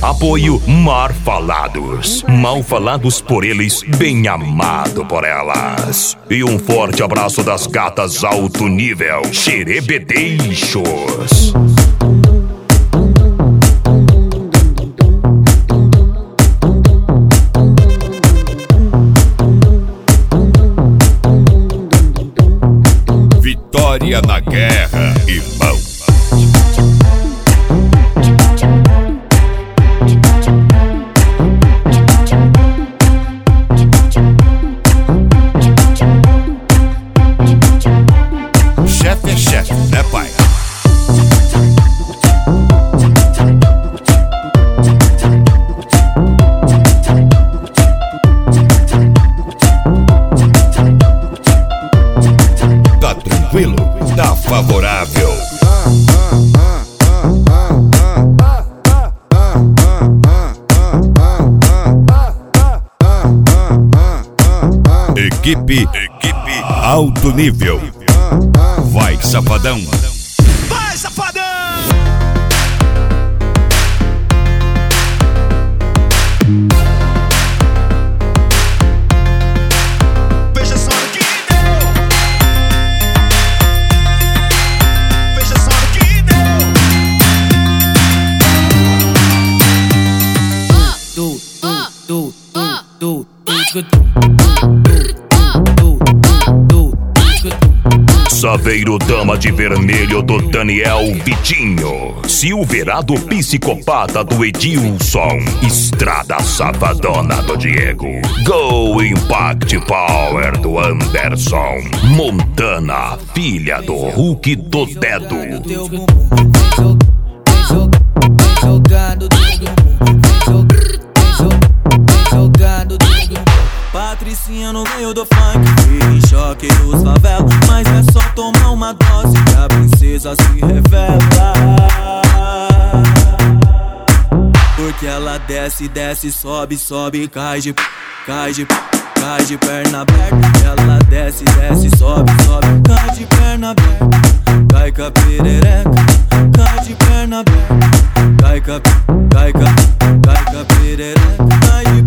Apoio Mar Falados. Mal falados por eles, bem amado por elas. E um forte abraço das gatas alto nível, Xerebedeixos. Vitória na guerra, irmão. Chefe é chefe, né, pai? Tá tranquilo? Tá favorável. Equipe alto nível. Vai, safadão. Vai, safadão! Veja só no que deu. Veja só no que deu. Saveiro Dama de Vermelho do Daniel Vitinho. Silverado Psicopata do Edilson. Estrada Safadona do Diego. Go Impact Power do Anderson. Montana, filha do Hulk do Dedo. Patricinha no meio do funk, fica em choque dos favelas. Mas é só tomar uma dose que a princesa se revela. Porque ela desce, desce, sobe, sobe, cai de perna aberta. Ela desce, desce, sobe, sobe, cai de perna aberta. Cai com a perereca, cai de perna aberta. Cai com a perereca, cai de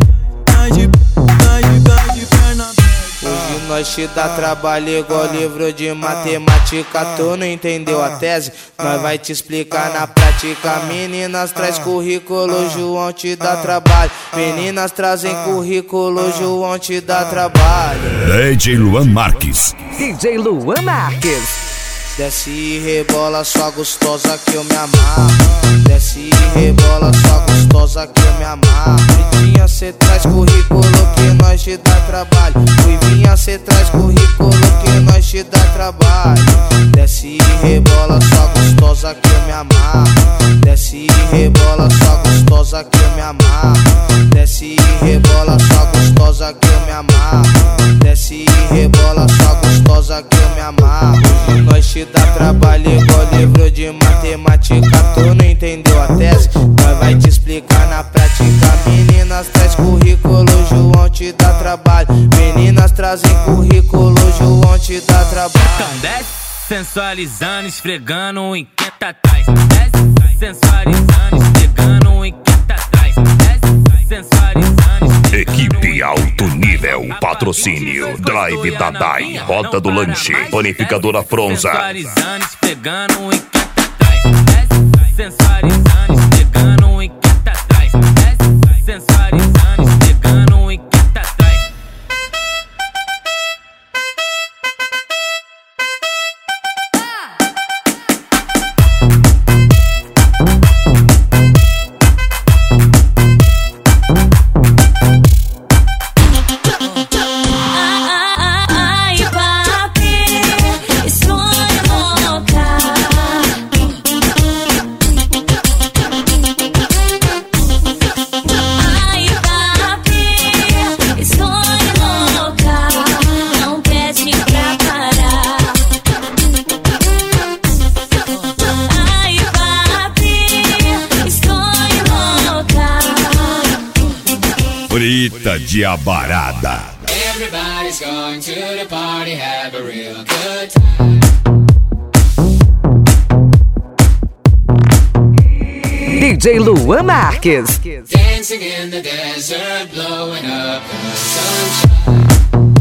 perna aberta. Hoje nós te dá trabalho igual livro de matemática. Tu não entendeu a tese? Nós vai te explicar na prática. Meninas traz currículo, João te dá trabalho. Meninas trazem currículo, João te dá trabalho. DJ Luan Marques. DJ Luan Marques. Desce e rebola, só gostosa que eu me amarro. Desce e rebola, só gostosa que eu me amarro. Ruivinha, cê traz currículo que nós te dá trabalho. Ruivinha, cê traz currículo que nós te dá trabalho. Desce e rebola, só gostosa que eu me amarro. Desce e rebola, só gostosa que eu me amarro. Desce e rebola, só gostosa que eu me amarro. Desce e rebola, só gostosa que eu me amarro. Nós te dá trabalho igual livro de matemática. Tu não entendeu a tese? Nós vai te explicar na prática. Meninas traz currículo, João te dá trabalho. Meninas trazem currículo, João te dá trabalho. Então desce, sensualizando, esfregando em quem tá atrás. Desce, sensualizando, esfregando em quem tá atrás. Desce, sensualizando. Equipe alto nível. Patrocínio Drive da Dai, Rota do Lanche, Panificadora Fronza. Sensualizando, esfregando em quem tá atrás. Desce, sensualizando, esfregando em quem tá atrás. Desce, sensualizando, esfregando em quem tá atrás. Frita de Abarada. Everybody's going to the party, have a real good time. DJ Luan Marques. Dancing in the desert, blowing up the sunshine.